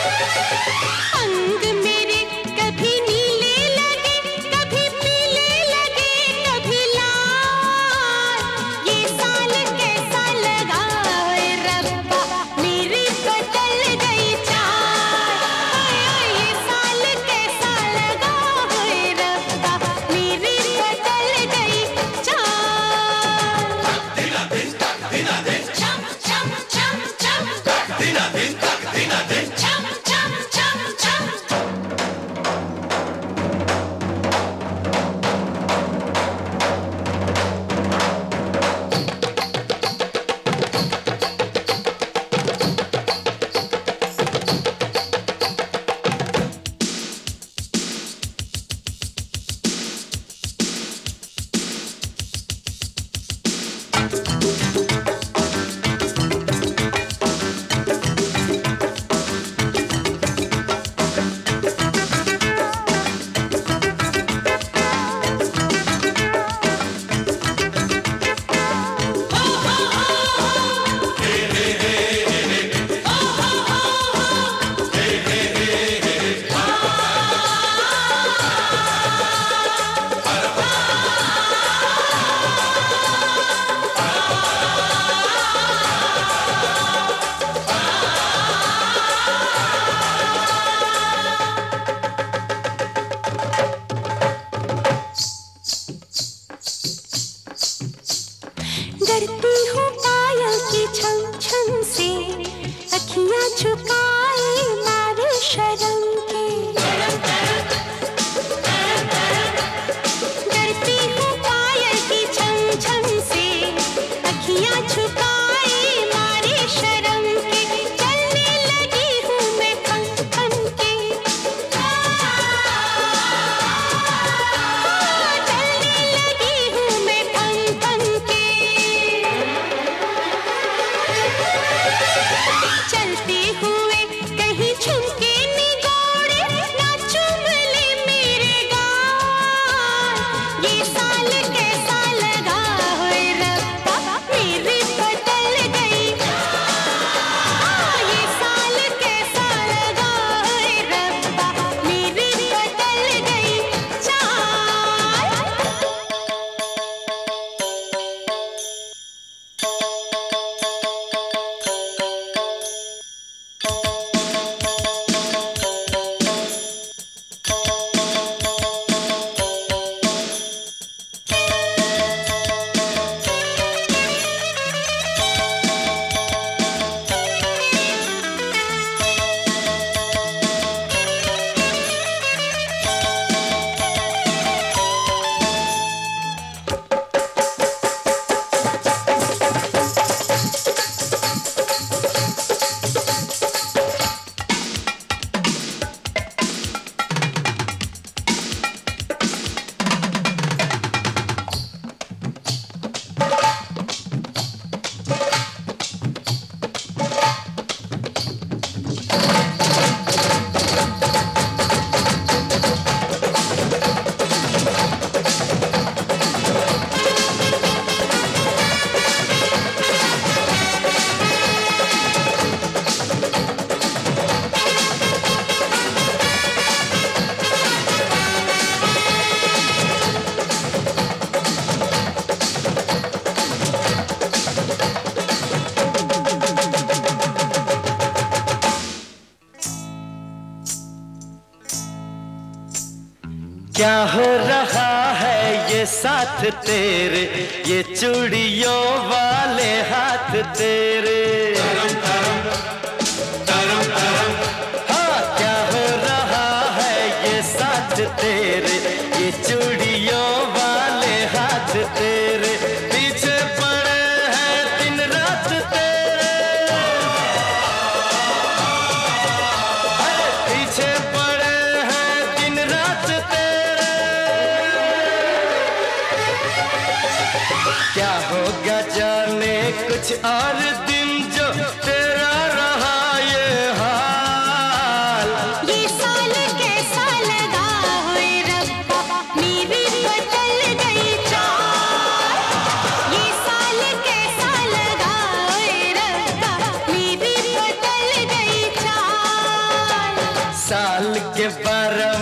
अंग मेरे कभी नीले लगे, कभी पीले लगे, कभी लाल। ये साल कैसा लगा ओए रब्बा, मेरी बदल गई चाल। ये साल कैसा लगा ओए रब्बा, मेरी बदल गई चाल। चम चम चम चम, चम चम चम चम। डरती हूँ पायल की छम छम से, अखियाँ झुकाए मारे शर्म के। डरती हूँ पायल की छम छम से, अखियाँ झुकाए मारे शर्म के। चलने लगी हूँ मैं थम थम के, चलने लगी हूँ मैं थम थम के। चलते हुए कहीं झुमके निगोड़े, ना चुम ले मेरे गाल। ये साल कैसा लगा ओए रब्बा, मेरी बदल गई। ये साल कैसा लगा ओए रब्बा, मेरी बदल गई चाल। क्या हो रहा है ये साथ तेरे, ये चूड़ियों वाले हाथ तेरे। हाँ, क्या हो रहा है ये साथ तेरे, ये चूड़ियों वाले हाथ तेरे। पीछे पड़े हैं दिन रात तेरे, पीछे पड़े हैं दिन रात तेरे। क्या होगा जाने कुछ और दिन जो तेरा रहा ये हाल। ये साल कैसा लगा ओए रब्बा, मेरी बदल गई चाल। ये साल कैसा लगा ओए रब्बा, मेरी बदल गई चाल। बारह